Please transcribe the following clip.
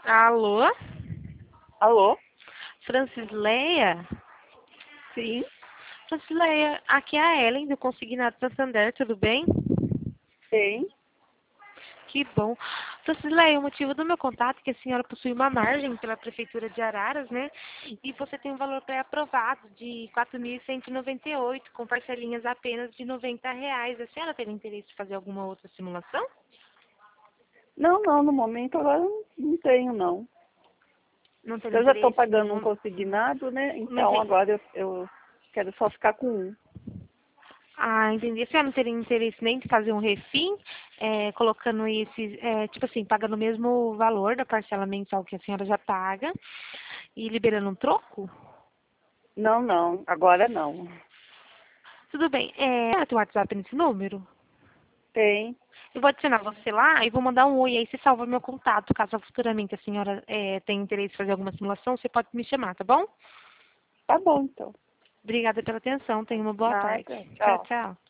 Alô? Alô? Francileia? Sim, Francileia, aqui é a Ellen do Consignado Santander, tudo bem? tem. Que bom. Francileia, o motivo do meu contato é que a senhora possui uma margem pela Prefeitura de Araras, né? E você tem um valor pré-aprovado de 4.198, com parcelinhas apenas de R$ 90. A senhora teria interesse em fazer alguma outra simulação? Não, no momento agora não tenho, não. Não teria Eu já estou interesse no pagando um momento? consignado, né? Então agora eu quero só ficar com um. Ah, entendi. A senhora não teria interesse nem de fazer um refim, colocando esse, tipo assim, pagando o mesmo valor da parcela mensal que a senhora já paga e liberando um troco? Não, agora não. Tudo bem. Ela tem WhatsApp nesse número? Tem. Eu vou adicionar você lá e vou mandar um oi, aí você salva meu contato. Caso futuramente a senhora tenha interesse em fazer alguma simulação, você pode me chamar, tá bom? Tá bom, então. Obrigada pela atenção. Tenha uma boa tarde. Nada. Tchau, Tchau. tchau.